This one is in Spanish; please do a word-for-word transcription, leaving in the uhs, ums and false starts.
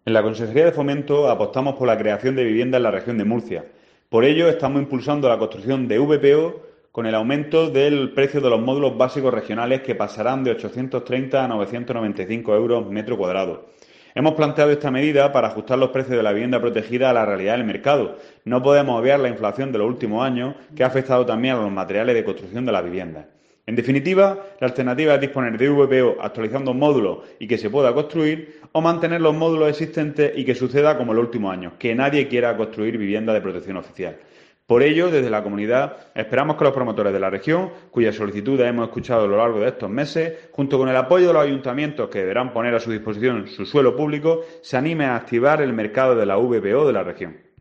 En la Consejería de Fomento apostamos por la creación de vivienda en la región de Murcia. Por ello, estamos impulsando la construcción de V P O con el aumento del precio de los módulos básicos regionales que pasarán de ochocientos treinta a novecientos noventa y cinco euros metro cuadrado. Hemos planteado esta medida para ajustar los precios de la vivienda protegida a la realidad del mercado. No podemos obviar la inflación de los últimos años, que ha afectado también a los materiales de construcción de las viviendas. En definitiva, la alternativa es disponer de V P O actualizando módulos y que se pueda construir, o mantener los módulos existentes y que suceda como en los últimos años, que nadie quiera construir vivienda de protección oficial. Por ello, desde la comunidad, esperamos que los promotores de la región, cuyas solicitudes hemos escuchado a lo largo de estos meses, junto con el apoyo de los ayuntamientos que deberán poner a su disposición su suelo público, se animen a activar el mercado de la V P O de la región.